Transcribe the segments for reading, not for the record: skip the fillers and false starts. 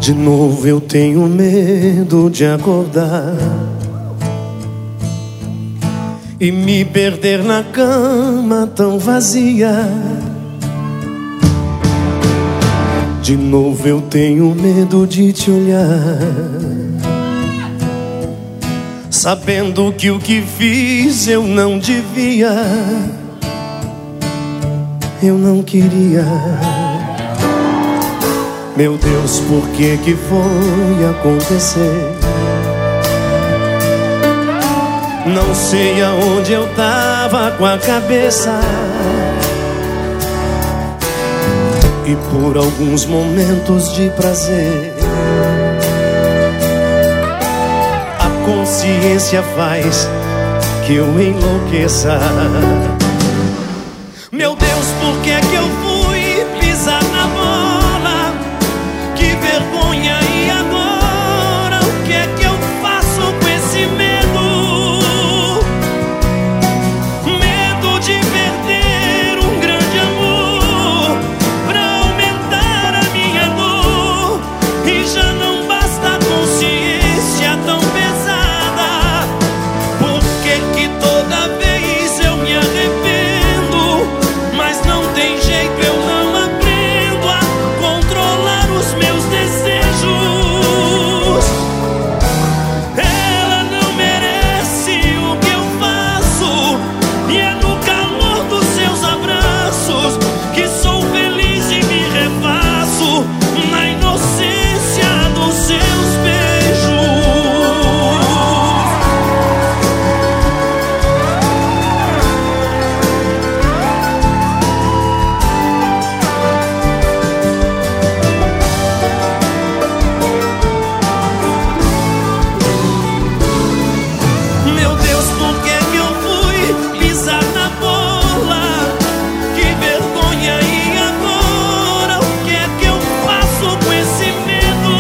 De novo eu tenho medo de acordar e me perder na cama tão vazia. De novo eu tenho medo de te olhar, sabendo que o que fiz eu não devia, eu não queria. Meu Deus, por que que foi acontecer? Não sei aonde eu tava com a cabeça, e por alguns momentos de prazer a consciência faz que eu enlouqueça. Meu Deus, por que que eu fui pisar na bola? Que vergonha, e agora o que é que eu faço com esse medo? Medo de perder um grande amor pra aumentar a minha dor. E já não basta a consciência tão pesada. Por que que toda vez eu me arrependo? Mas não tem jeito, eu não aprendo a controlar os meus desejos. Ela não merece o que eu faço, e é no calor dos seus abraços que sou feliz e me refaço na inocência dos seus beijos. Meu Deus, por que que eu fui pisar na bola? Que vergonha, e agora o que é que eu faço com esse medo?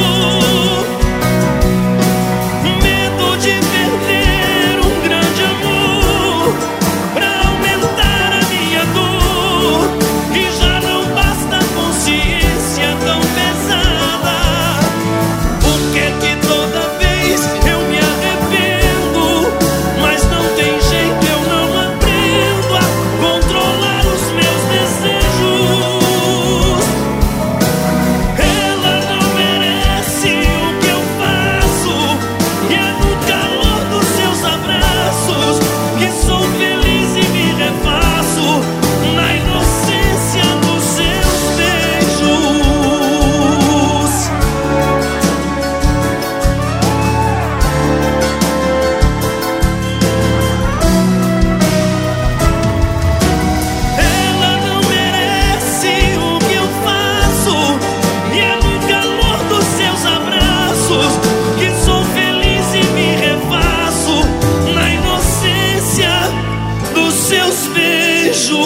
Medo de perder um grande amor pra aumentar a minha dor. E já não basta a consciência tão pesada. Por que que toda vez eu me arrependo? Mas não tem jeito, eu não aprendo a controlar os meus desejos. Ela não merece o que eu faço, e é no calor dos seus abraços que sou feliz e me refaço na inocência dos seus beijos. Ela não merece o que eu faço, e é no calor dos seus abraços que sou feliz e me refaço na inocência dos seus beijos.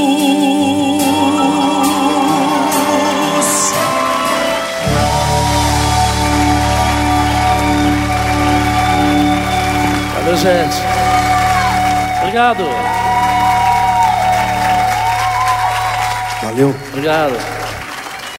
Valeu, gente. Obrigado. Valeu. Obrigado.